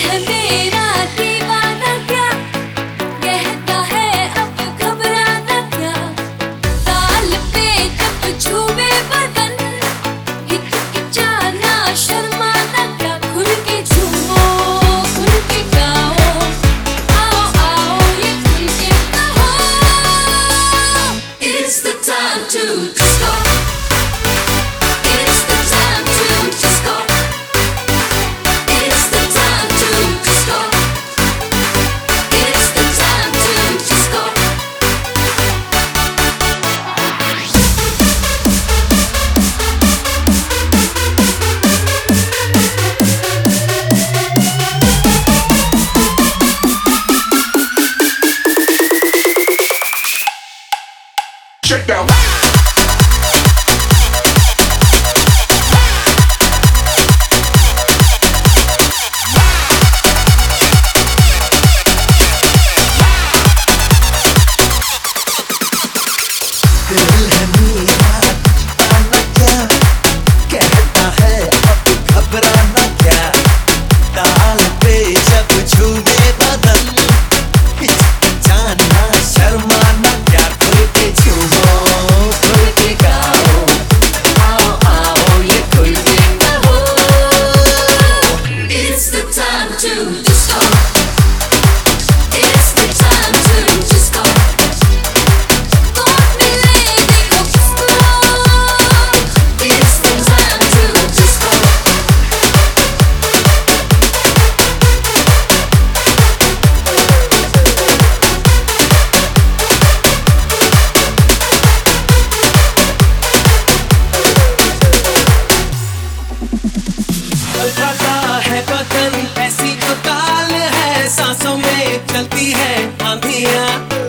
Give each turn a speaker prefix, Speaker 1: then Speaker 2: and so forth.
Speaker 1: है मेरा दीवाना क्या, कहता है अब घबराना क्या। ताल पे जब झूमे बदन, हिचकिचाना शर्माना क्या। खुल के झूमो, खुल के गाओ, आओ आओ ये खुल के कहो। It's the time to disco. It's the time to disco. It's the time to disco. It's the time to disco.
Speaker 2: Check out.
Speaker 3: दिल है मेरा दीवाना क्या, कहता है अब घबराना क्या। ताल पे जब झूमे बदन, हिचकिचाना शर्माना क्या। खुल के झूमो, खुल के गाओ, आओ आओ ये खुल के कहो।
Speaker 1: It's the time to disco. It's the time to disco. कौन मिले देखो किसको। It's the time to disco.
Speaker 3: बदलता है बदन, ऐसी तो ताल है, सांसों में चलती है आंधियां।